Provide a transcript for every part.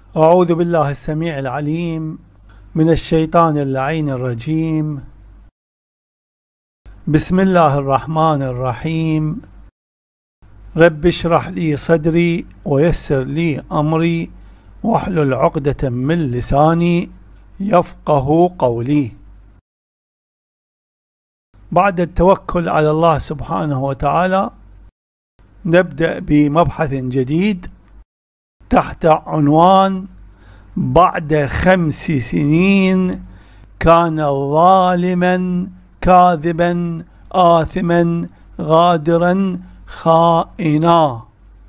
أعوذ بالله السميع العليم من الشيطان اللعين الرجيم. بسم الله الرحمن الرحيم. رب اشرح لي صدري ويسر لي أمري واحلل عقدة من لساني يفقه قولي. بعد التوكل على الله سبحانه وتعالى نبدأ بمبحث جديد تحت عنوان: بعد 5 سنين كان ظالما كاذبا آثما غادرا خائنا.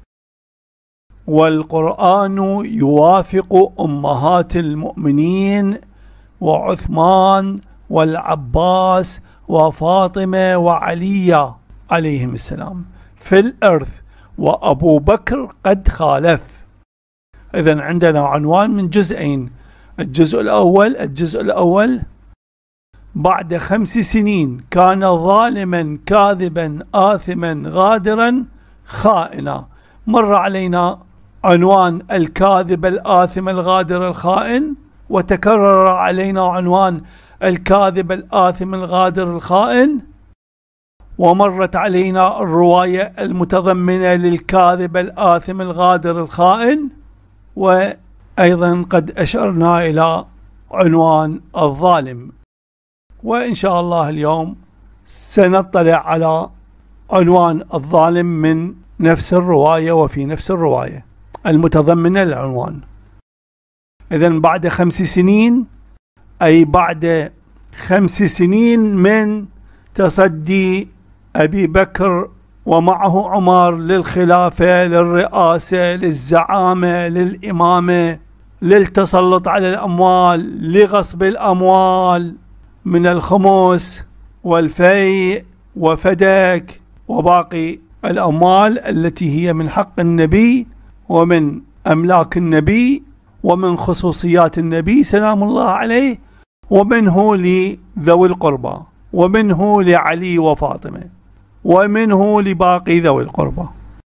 والقرآن يوافق أمهات المؤمنين وعثمان والعباس وفاطمة وعلي عليهم السلام في الإرث، وأبو بكر قد خالف. إذن عندنا عنوان من جزئين. الجزء الأول بعد 5 سنين كان ظالما كاذبا آثما غادرا خائنا. مر علينا عنوان الكاذب الآثم الغادر الخائن، وتكرر علينا عنوان الكاذب الآثم الغادر الخائن، ومرت علينا الرواية المتضمنة للكاذب الآثم الغادر الخائن، وأيضا قد أشرنا إلى عنوان الظالم. وإن شاء الله اليوم سنطلع على عنوان الظالم من نفس الرواية وفي نفس الرواية المتضمنة للعنوان. إذن بعد 5 سنين أي بعد 5 سنين من تصدي أبي بكر ومعه عمر للخلافة، للرئاسة، للزعامة، للإمامة، للتسلط على الأموال، لغصب الأموال من الخمس والفيء وفدك وباقي الأموال التي هي من حق النبي ومن أملاك النبي ومن خصوصيات النبي سلام الله عليه، ومنه لذوي القربى، ومنه لعلي وفاطمة، ومنه لباقي ذوي القربى.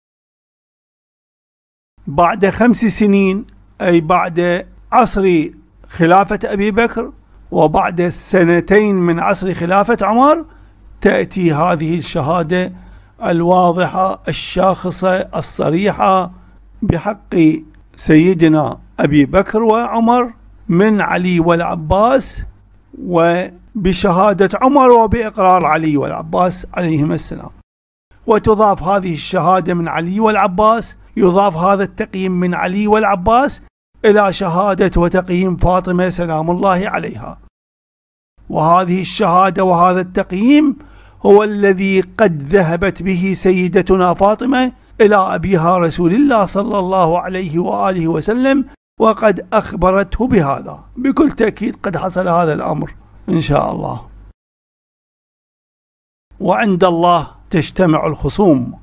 بعد 5 سنين أي بعد عصر خلافة أبي بكر وبعد 2 من عصر خلافة عمر تأتي هذه الشهادة الواضحة الشاخصة الصريحة بحق سيدنا أبي بكر وعمر من علي والعباس، وبشهادة عمر وبإقرار علي والعباس عليهما السلام. وتضاف هذه الشهادة من علي والعباس، يضاف هذا التقييم من علي والعباس إلى شهادة وتقييم فاطمة سلام الله عليها. وهذه الشهادة وهذا التقييم هو الذي قد ذهبت به سيدتنا فاطمة إلى أبيها رسول الله صلى الله عليه وآله وسلم، وقد أخبرته بهذا. بكل تأكيد قد حصل هذا الأمر إن شاء الله. وعند الله تجتمع الخصوم.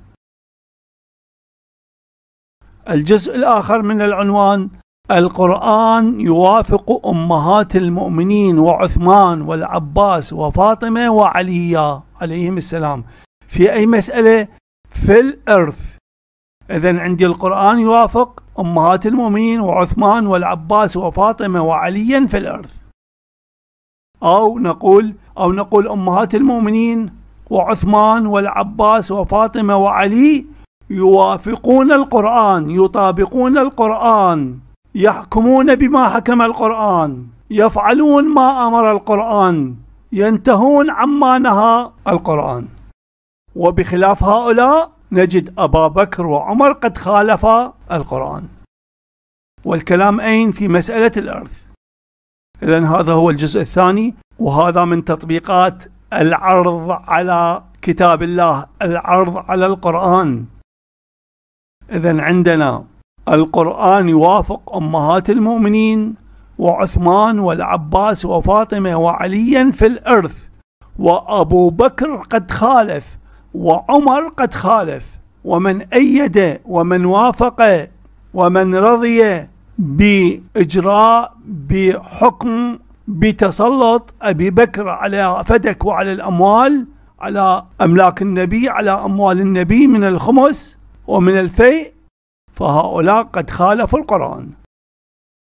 الجزء الآخر من العنوان: القرآن يوافق أمهات المؤمنين وعثمان والعباس وفاطمة وعلي عليهم السلام في أي مسألة؟ في الإرث. إذن عندي القرآن يوافق أمهات المؤمنين وعثمان والعباس وفاطمة وعليا في الإرث، أو نقول أمهات المؤمنين وعثمان والعباس وفاطمة وعلي يوافقون القرآن، يطابقون القرآن، يحكمون بما حكم القرآن، يفعلون ما أمر القرآن، ينتهون عما نهى القرآن. وبخلاف هؤلاء نجد أبا بكر وعمر قد خالفا القرآن. والكلام أين؟ في مسألة الإرث. إذن هذا هو الجزء الثاني، وهذا من تطبيقات العرض على كتاب الله، العرض على القرآن. إذن عندنا القرآن يوافق أمهات المؤمنين وعثمان والعباس وفاطمة وعليا في الإرث، وأبو بكر قد خالف وعمر قد خالف، ومن أيد ومن وافق ومن رضي بإجراء بحكم بتسلط أبي بكر على فدك وعلى الأموال، على أملاك النبي، على أموال النبي من الخمس ومن الفيء، فهؤلاء قد خالفوا القرآن.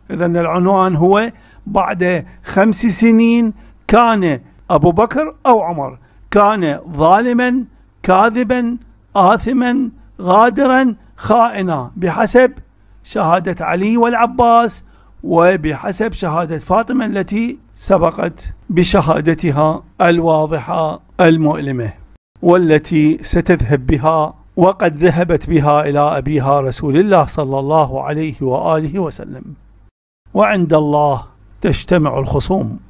إذن العنوان هو بعد 5 سنين كان أبو بكر أو عمر كان ظالما كاذبا آثما غادرا خائنا بحسب شهادة علي والعباس وبحسب شهادة فاطمة التي سبقت بشهادتها الواضحة المؤلمة والتي ستذهب بها وقد ذهبت بها إلى أبيها رسول الله صلى الله عليه وآله وسلم. وعند الله تجتمع الخصوم.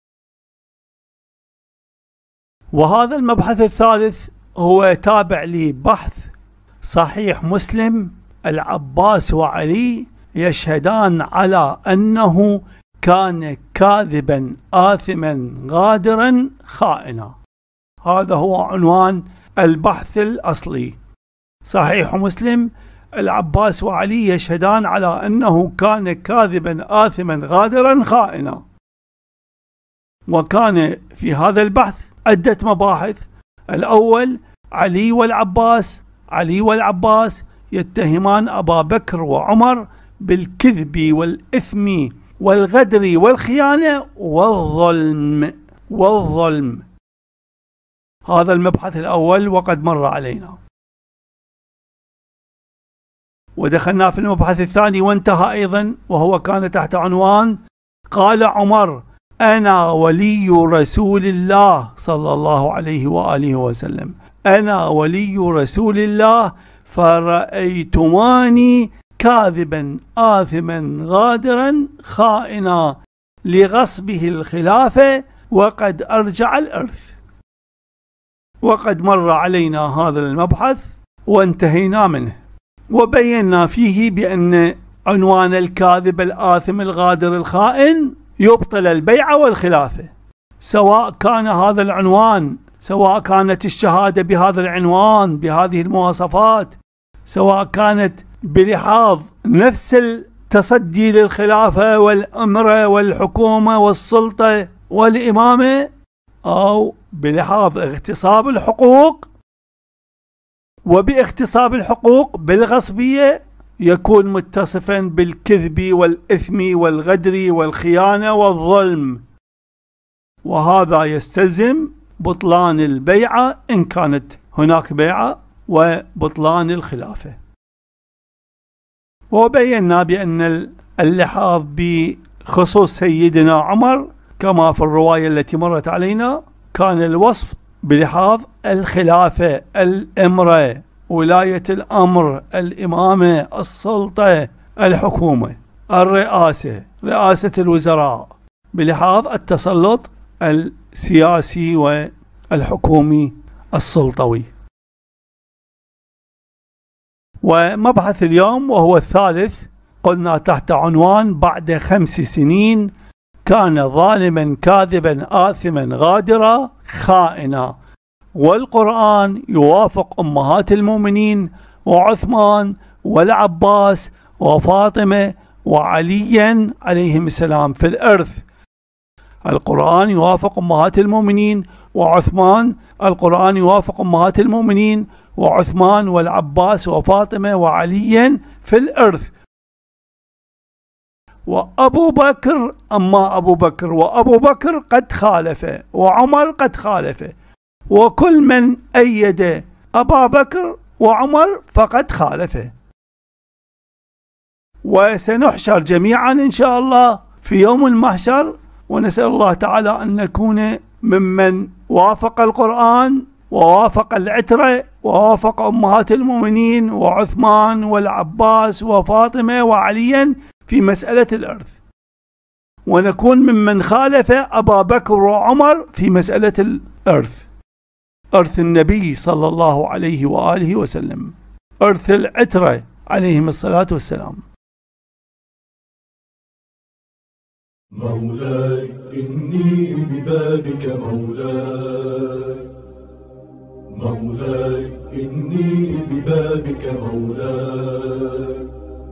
وهذا المبحث الثالث هو تابع لبحث صحيح مسلم. العباس وعلي يشهدان على أنه كان كاذبا آثما غادرا خائنا. هذا هو عنوان البحث الأصلي. صحيح مسلم: العباس وعلي يشهدان على أنه كان كاذبا آثما غادرا خائنا. وكان في هذا البحث عدة مباحث. الأول: علي والعباس يتهمان أبا بكر وعمر بالكذب والإثم والغدر والخيانة والظلم. هذا المبحث الأول وقد مر علينا. ودخلنا في المبحث الثاني وانتهى أيضا، وهو كان تحت عنوان: قال عمر: أنا ولي رسول الله صلى الله عليه وآله وسلم، أنا ولي رسول الله فرأيتماني كاذبا آثما غادرا خائنا لغصبه الخلافة وقد أرجع الإرث. وقد مر علينا هذا المبحث وانتهينا منه، وبينا فيه بأن عنوان الكاذب الآثم الغادر الخائن يبطل البيعة والخلافة، سواء كان هذا العنوان، سواء كانت الشهادة بهذا العنوان بهذه المواصفات، سواء كانت بلحاظ نفس التصدي للخلافة والأمرة والحكومة والسلطة والإمامة، أو بلحاظ اغتصاب الحقوق. وباغتصاب الحقوق بالغصبية يكون متصفا بالكذب والإثم والغدر والخيانة والظلم، وهذا يستلزم بطلان البيعة إن كانت هناك بيعة وبطلان الخلافة. وبينا بأن اللحاظ بخصوص سيدنا عمر كما في الرواية التي مرت علينا كان الوصف بلحاظ الخلافة، الإمرة، ولاية الأمر، الإمامة، السلطة، الحكومة، الرئاسة، رئاسة الوزراء، بلحاظ التسلط السياسي والحكومي السلطوي. ومبحث اليوم وهو الثالث قلنا تحت عنوان: بعد 5 سنين كان ظالما كاذبا آثما غادرا خائنا. والقرآن يوافق أمهات المؤمنين وعثمان والعباس وفاطمة وعليا عليهم السلام في الإرث. القرآن يوافق أمهات المؤمنين وعثمان، القرآن يوافق أمهات المؤمنين وعثمان والعباس وفاطمة وعليا في الإرث. وأبو بكر، أما أبو بكر وأبو بكر قد خالف، وعمر قد خالف، وكل من أيد أبا بكر وعمر فقد خالف. وسنحشر جميعا إن شاء الله في يوم المحشر، ونسأل الله تعالى أن نكون ممن وافق القرآن ووافق العترة ووافق أمهات المؤمنين وعثمان والعباس وفاطمة وعليا في مسألة الإرث، ونكون ممن خالف أبا بكر وعمر في مسألة الإرث، إرث النبي صلى الله عليه وآله وسلم، إرث العترة عليهم الصلاة والسلام. مولاي إني ببابك مولاي، مولاي إني ببابك مولاي،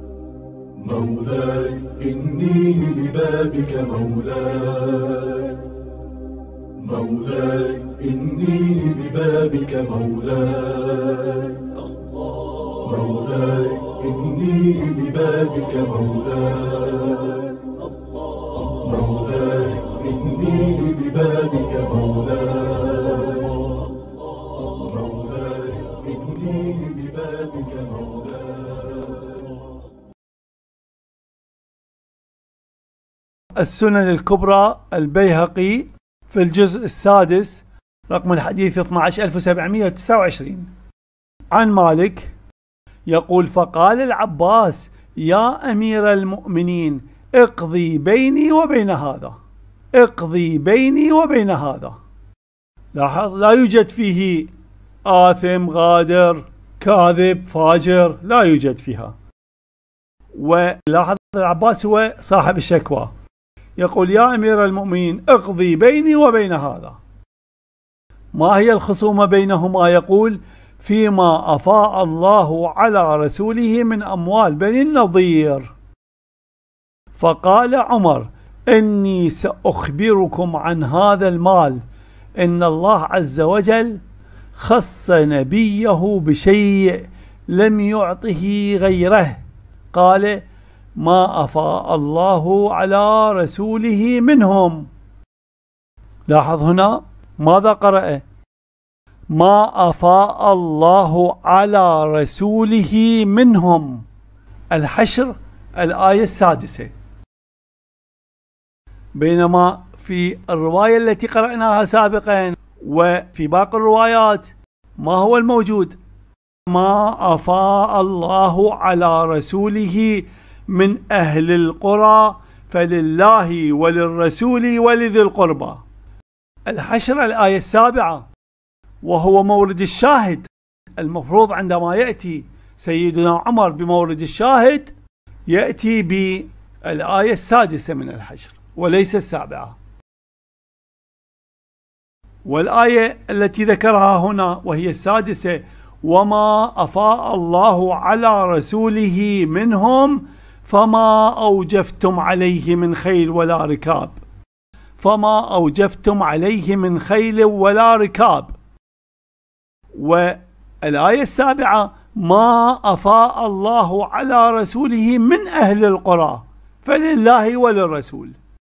مولاي إني ببابك مولاي، مولاي إني ببابك مولاي، مولاي إني ببابك مولاي. مولاي إني ببابك مولاي، مولاي إني ببابك مولاي. السنن الكبرى البيهقي في الجزء السادس رقم الحديث 12729 عن مالك يقول: فقال العباس: يا أمير المؤمنين اقضي بيني وبين هذا، اقضي بيني وبين هذا. لاحظ، لا يوجد فيه آثم، غادر، كاذب، فاجر، لا يوجد فيها. ولاحظ العباس هو صاحب الشكوى، يقول: يا أمير المؤمنين اقضي بيني وبين هذا. ما هي الخصومة بينهما؟ يقول: فيما أفاء الله على رسوله من أموال بني النضير. فقال عمر: إني سأخبركم عن هذا المال، إن الله عز وجل خص نبيه بشيء لم يعطه غيره. قال: ما أفاء الله على رسوله منهم. لاحظ هنا ماذا قرأ؟ ما أفاء الله على رسوله منهم. الحشر الآية السادسة. بينما في الرواية التي قرأناها سابقا وفي باقي الروايات ما هو الموجود؟ ما أفاء الله على رسوله من أهل القرى فلله وللرسول ولذي القربى. الحشر الآية السابعة، وهو مورد الشاهد. المفروض عندما يأتي سيدنا عمر بمورد الشاهد يأتي بالآية السادسة من الحشر وليس السابعة. والآية التي ذكرها هنا وهي السادسة: وما أفاء الله على رسوله منهم فما أوجفتم عليه من خيل ولا ركاب. فما أوجفتم عليه من خيل ولا ركاب. والآية السابعة: ما أفاء الله على رسوله من أهل القرى فلله وللرسول.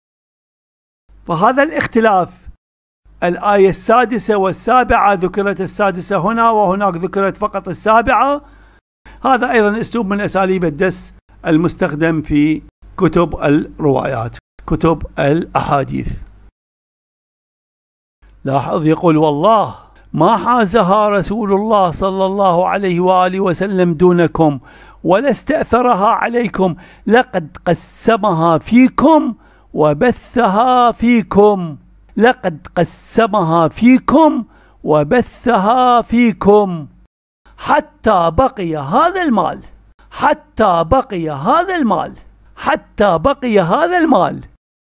فهذا الاختلاف، الآية السادسة والسابعة ذكرت السادسة هنا وهناك ذكرت فقط السابعة. هذا أيضا أسلوب من أساليب الدس المستخدم في كتب الروايات، كتب الأحاديث. لاحظ يقول: والله ما حازها رسول الله صلى الله عليه وآله وسلم دونكم ولا استأثرها عليكم، لقد قسمها فيكم وبثها فيكم. لقد قسمها فيكم وبثها فيكم حتى بقي هذا المال، حتى بقي هذا المال، حتى بقي هذا المال.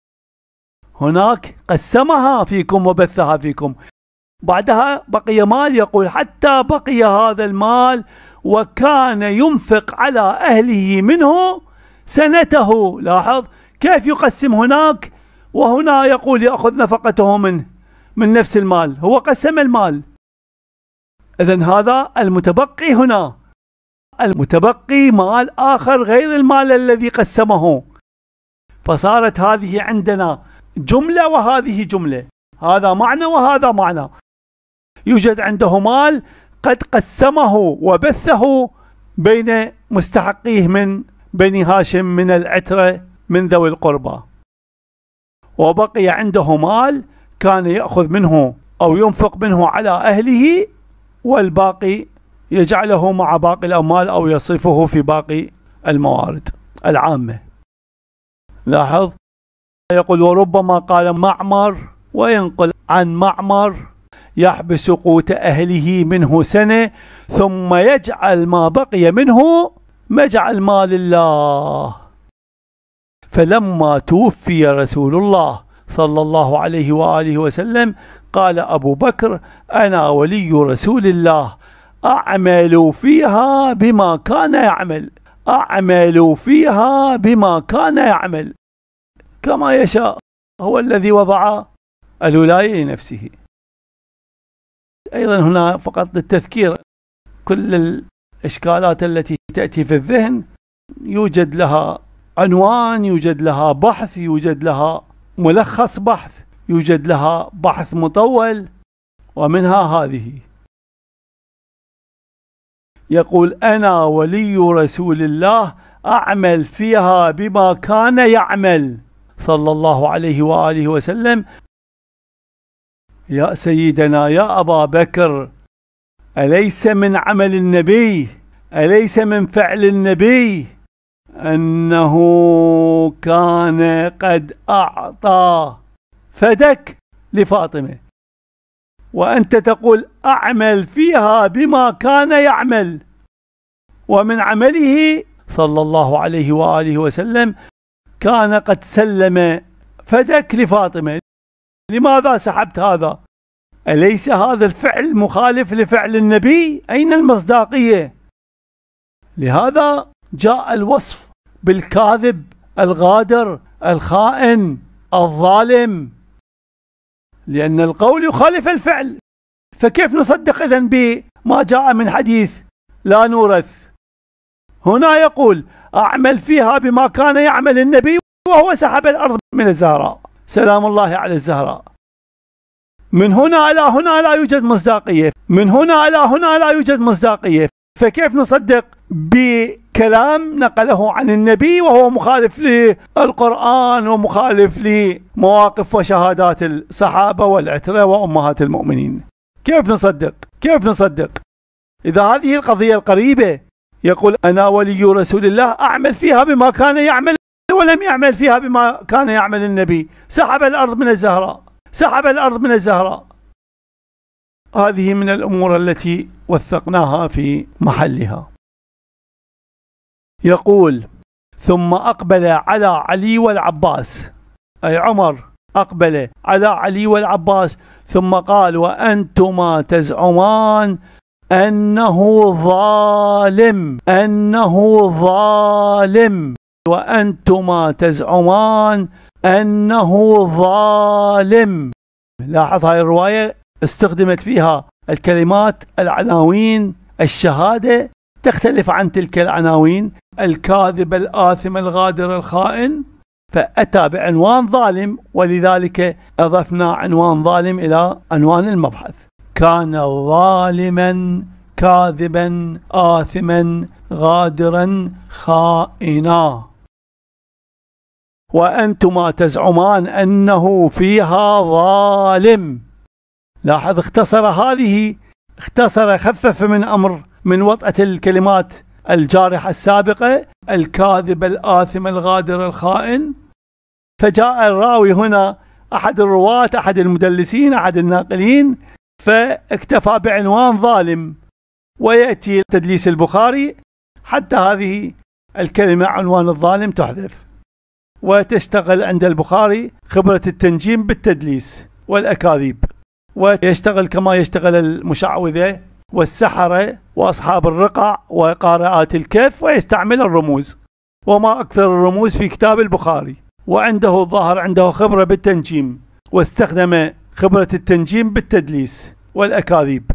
هناك قسمها فيكم وبثها فيكم، بعدها بقي مال، يقول: حتى بقي هذا المال وكان ينفق على أهله منه سنته. لاحظ كيف يقسم هناك وهنا يقول يأخذ نفقته من نفس المال. هو قسم المال. إذن هذا المتبقي هنا، المتبقي مال آخر غير المال الذي قسمه. فصارت هذه عندنا جملة وهذه جملة، هذا معنى وهذا معنى. يوجد عنده مال قد قسمه وبثه بين مستحقيه من بني هاشم من العترة من ذوي القربى، وبقي عنده مال كان يأخذ منه أو ينفق منه على أهله، والباقي يجعله مع باقي الأموال أو يصرفه في باقي الموارد العامة. لاحظ يقول: وربما قال معمر، وينقل عن معمر: يحبس قوت أهله منه سنة ثم يجعل ما بقي منه مجعل مال الله. فلما توفي رسول الله صلى الله عليه وآله وسلم قال أبو بكر: أنا ولي رسول الله، أعمل فيها بما كان يعمل، أعمل فيها بما كان يعمل، كما يشاء. هو الذي وضع الولاية لنفسه. أيضا هنا فقط للتذكير، كل الإشكالات التي تأتي في الذهن يوجد لها عنوان، يوجد لها بحث، يوجد لها ملخص بحث، يوجد لها بحث مطول، ومنها هذه. يقول: أنا ولي رسول الله أعمل فيها بما كان يعمل صلى الله عليه وآله وسلم. يا سيدنا يا أبا بكر، أليس من عمل النبي، أليس من فعل النبي أنه كان قد أعطى فدك لفاطمة، وأنت تقول أعمل فيها بما كان يعمل؟ ومن عمله صلى الله عليه وآله وسلم كان قد سلم فدك لفاطمة. لماذا سحبت هذا؟ أليس هذا الفعل مخالف لفعل النبي؟ أين المصداقية؟ لهذا جاء الوصف بالكاذب الغادر الخائن الظالم، لأن القول يخالف الفعل، فكيف نصدق إذن بما جاء من حديث لا نورث؟ هنا يقول أعمل فيها بما كان يعمل النبي، وهو سحب الأرض من الزهراء سلام الله على الزهراء. من هنا إلى هنا لا يوجد مصداقية، من هنا إلى هنا لا يوجد مصداقية، فكيف نصدق بكلام نقله عن النبي وهو مخالف للقرآن ومخالف لمواقف وشهادات الصحابة والعترة وأمهات المؤمنين؟ كيف نصدق؟ كيف نصدق إذا هذه القضية القريبة؟ يقول أنا ولي رسول الله أعمل فيها بما كان يعمل، ولم يعمل فيها بما كان يعمل النبي، سحب الأرض من الزهراء، سحب الأرض من الزهراء. هذه من الأمور التي وثقناها في محلها. يقول ثم أقبل على علي والعباس، أي عمر أقبل على علي والعباس، ثم قال وأنتما تزعمان أنه ظالم، أنه ظالم، وأنتما تزعمان أنه ظالم. لاحظ هاي الرواية استخدمت فيها الكلمات العناوين الشهادة تختلف عن تلك العناوين، الكاذب الآثم الغادر الخائن، فأتى بعنوان ظالم، ولذلك أضفنا عنوان ظالم إلى عنوان المبحث. كان ظالما كاذبا آثما غادرا خائنا. وأنتما تزعمان أنه فيها ظالم. لاحظ اختصر هذه، اختصر خفف من أمر من وطأة الكلمات الجارحة السابقة، الكاذب الآثم الغادر الخائن، فجاء الراوي هنا أحد الرواة أحد المدلسين أحد الناقلين فاكتفى بعنوان ظالم، ويأتي تدليس البخاري حتى هذه الكلمة عنوان الظالم تحذف، وتشتغل عند البخاري خبرة التنجيم بالتدليس والأكاذيب، ويشتغل كما يشتغل المشعوذة والسحرة وأصحاب الرقع وقارئات الكهف، ويستعمل الرموز، وما أكثر الرموز في كتاب البخاري، وعنده الظاهر عنده خبرة بالتنجيم، واستخدم خبرة التنجيم بالتدليس والأكاذيب.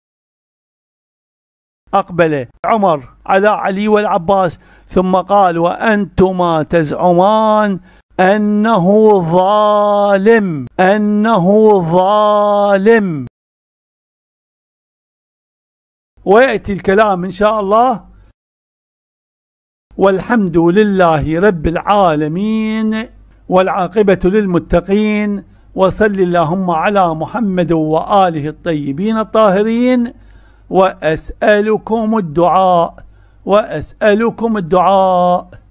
أقبل عمر على علي والعباس ثم قال وأنتما تزعمان أنه ظالم، أنه ظالم. ويأتي الكلام إن شاء الله. والحمد لله رب العالمين والعاقبة للمتقين، وصل اللهم على محمد وآله الطيبين الطاهرين. وأسألكم الدعاء، وأسألكم الدعاء.